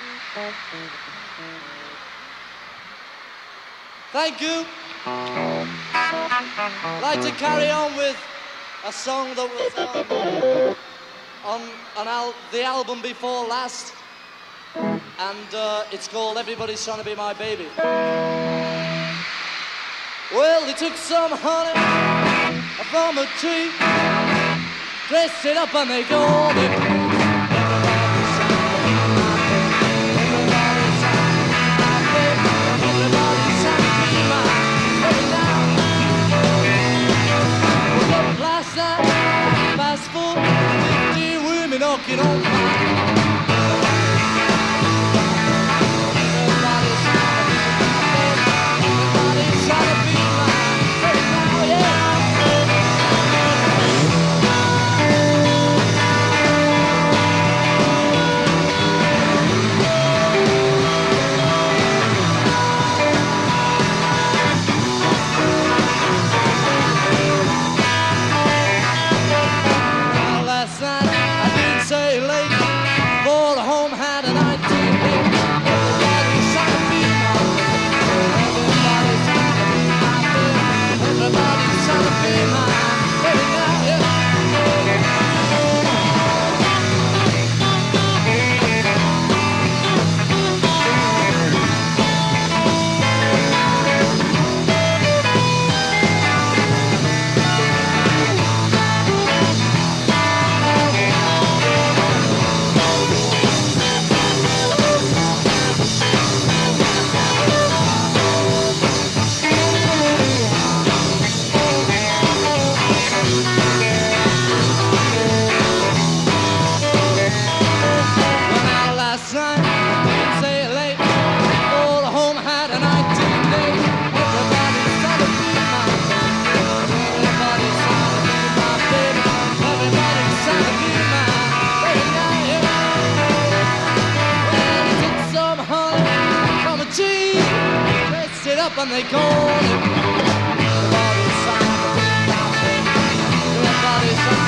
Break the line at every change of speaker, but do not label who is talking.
Thank you. I'd like to carry on with a song that was on the album before last, and it's called Everybody's Trying to Be My Baby. Well, they took some honey from a tree, dressed it up and they called it. Fast food, 50 women knocking on my everybody's trying to be mine. Everybody's trying to be mine. Hey, now, and they call it. Everybody's trying to be my baby. Everybody's trying